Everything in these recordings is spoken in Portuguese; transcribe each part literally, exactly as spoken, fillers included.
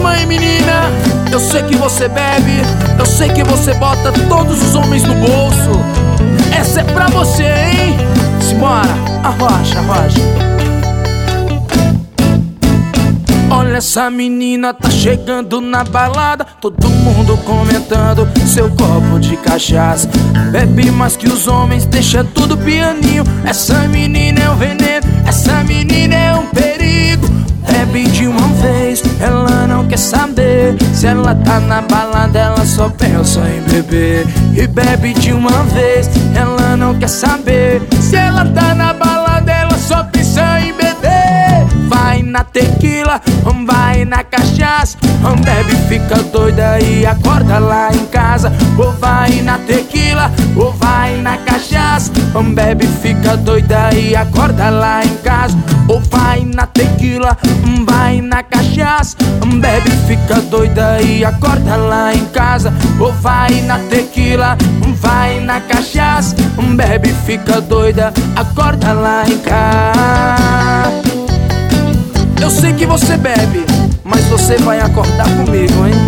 Toma aí, menina. Eu sei que você bebe, eu sei que você bota todos os homens no bolso. Essa é pra você, hein? Simbora, arrocha, arrocha. Olha essa menina, tá chegando na balada, todo mundo comentando seu copo de cachaça. Bebe mais que os homens, deixa tudo pianinho. Essa menina é um veneno, essa menina é um perigo. Bebe de uma vez, ela não quer saber. Se ela tá na balada, ela só pensa em beber. E bebe de uma vez, ela não quer saber. Se ela tá na balada, ela só pensa em beber. Vai na tequila, vai na cachaça, bebe, fica doida e acorda lá em casa. Ou vai na tequila, ou vai na cachaça, bebe, fica doida e acorda lá em casa. Ou vai na tequila, vai na cachaça, bebe, fica doida e acorda lá em casa. Ou vai na tequila, vai na cachaça, bebe, fica doida, acorda lá em casa. Eu sei que você bebe, mas você vai acordar comigo, hein?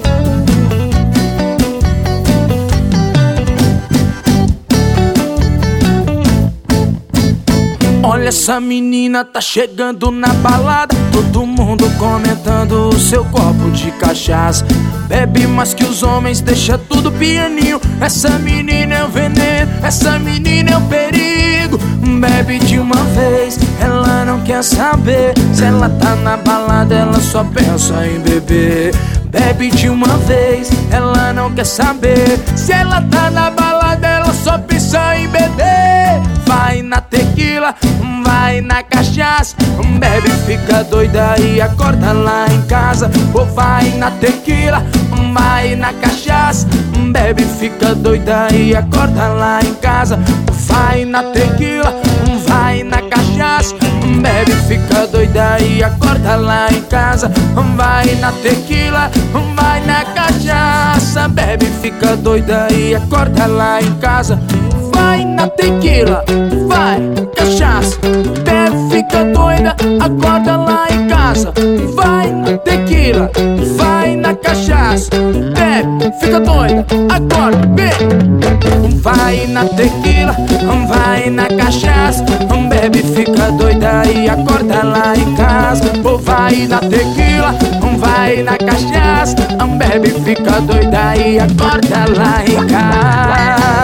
Olha essa menina, tá chegando na balada, todo mundo comentando o seu copo de cachaça. Bebe mais que os homens, deixa tudo pianinho. Essa menina é um veneno, essa menina é um perigo. Bebe de uma vez, ela não quer saber. Se ela tá na balada, ela só pensa em beber. Bebe de uma vez, ela não quer saber. Se ela tá na balada, ela só pensa em beber. Vai na tequila, vai na cachaça, bebe, fica doida e acorda lá em casa. Ou vai na tequila, vai na cachaça, bebe, fica doida e acorda lá em casa. Vai na tequila, vai na cachaça, bebe, fica doida e acorda lá em casa. Vai na tequila, vai na cachaça, bebe, fica doida e acorda lá em casa. Vai na tequila, vai cachaça, bebe, fica doida, acorda lá em casa. Vai na tequila, vai na cachaça, bebe, fica doida, acorda, bebe. Vai na tequila, vai na cachaça, bebe, fica doida e acorda lá em casa. Ou vai na tequila, vai na cachaça, bebe, fica doida e acorda lá em casa.